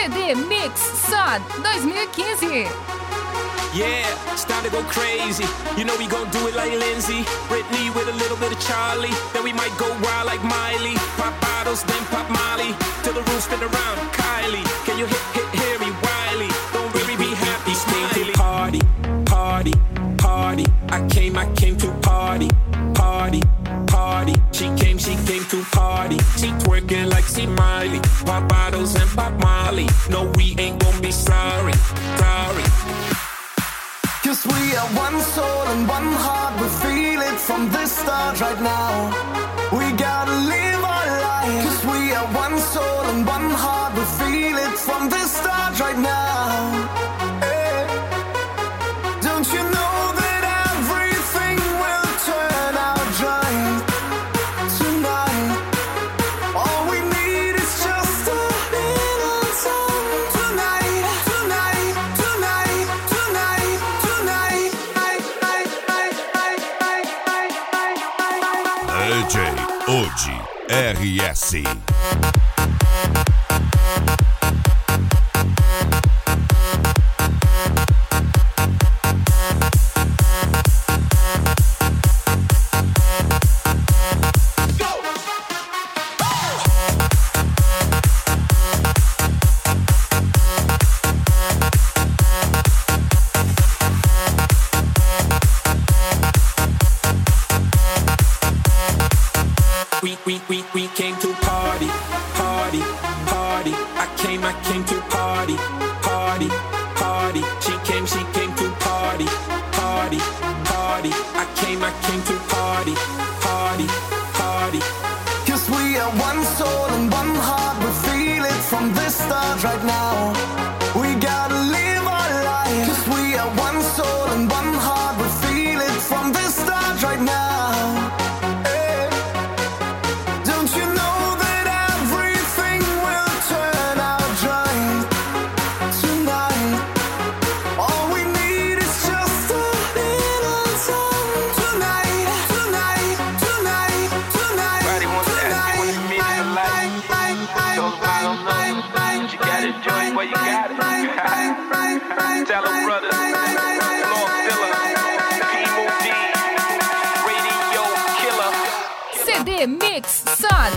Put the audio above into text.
CD Mix Sun 2015. Yeah, it's time to go crazy. You know we gon' do it like Lindsay, Britney with a little bit of Charlie. Then we might go wild like Miley. Pop bottles, then pop Molly, till the room spin around. Kylie, can you hear me? Wiley, don't really be happy. Smiley. Party, party, party. I came to party, party, party. She came to party. She twerking like she Miley. Pop bottles and pop Molly. No, we ain't gon' be sorry, sorry. 'Cause we are one soul and one heart. We feel it from the start right now. We gotta live our life. 'Cause we are one soul and one heart. We feel it from the start right now. Hey. Don't you know that everything will turn out right tonight? All we need is just a little time tonight, tonight, tonight, tonight, tonight. DJ Odi RS. We came to party, party, party. I came to party, party, party. She came to party, party, party. I came to party, party, party. 'Cause we are one soul and one heart. We feel it from the start right now. We gotta live our life. 'Cause we are one soul and one heart. We feel it from the start right now. Hey. Don't you know that everything will turn out right tonight? All we need is just a little time tonight, tonight, tonight, tonight. Everybody wants to ask you what it means in life. Those who don't know, but you gotta enjoy it while you got it. Tell them brothers, Lord Dilla, P-Mo-D, Radio Killer. CD Mix Sun